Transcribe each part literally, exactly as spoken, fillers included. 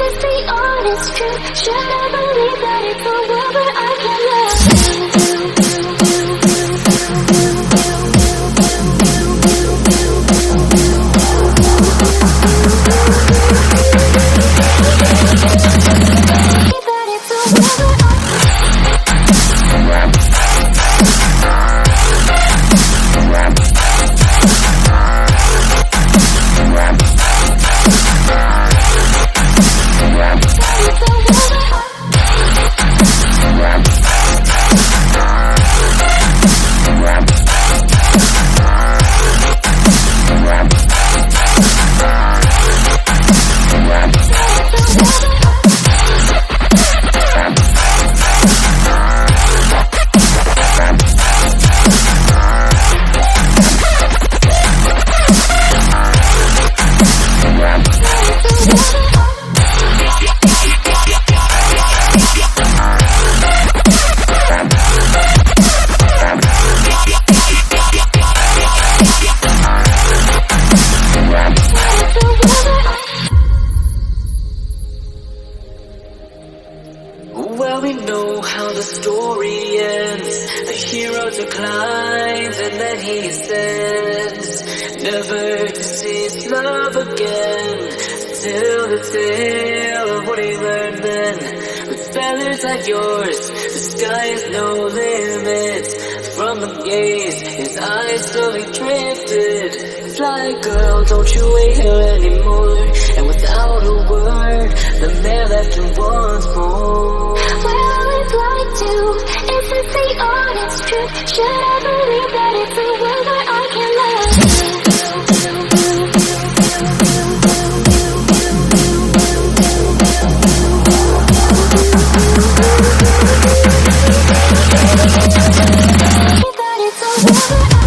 this the honest truth? Should I believe that it's a world where I can love you? That it's a world where I Well, we know how the story ends. The hero declines and then he ascends, never to see his love again. Till the tale of what he learned then. With feathers like yours, the sky is no limit. From the gaze, his eyes slowly drifted. Fly, girl, don't you wait here anymore. And without a word, the man left him once more. Well, it's like to, is this the honest truth? Should I believe that it's a world where I can love you? That it's a world where I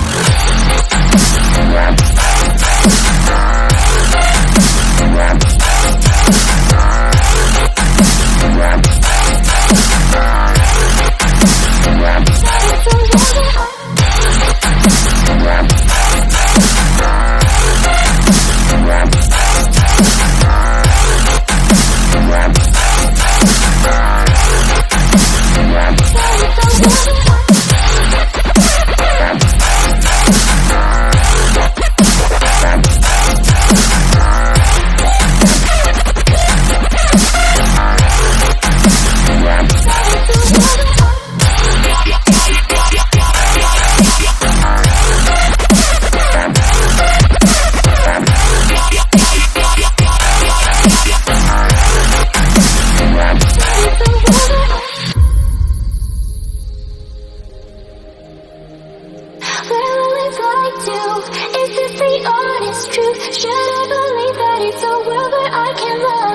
Is this the honest truth? Should I believe that it's a world where I can love?